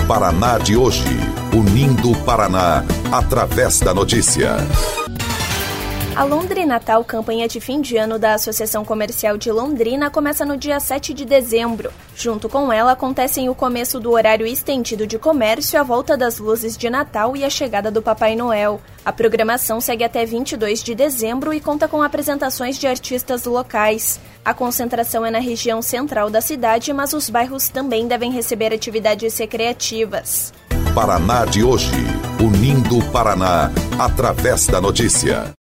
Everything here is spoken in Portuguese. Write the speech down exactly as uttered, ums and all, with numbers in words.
Paraná de hoje, unindo o Paraná através da notícia. A Londrinatal, campanha de fim de ano da Associação Comercial de Londrina, começa no dia sete de dezembro. Junto com ela, acontecem o começo do horário estendido de comércio, a volta das luzes de Natal e a chegada do Papai Noel. A programação segue até vinte e dois de dezembro e conta com apresentações de artistas locais. A concentração é na região central da cidade, mas os bairros também devem receber atividades recreativas. Paraná de hoje, unindo o Paraná através da notícia.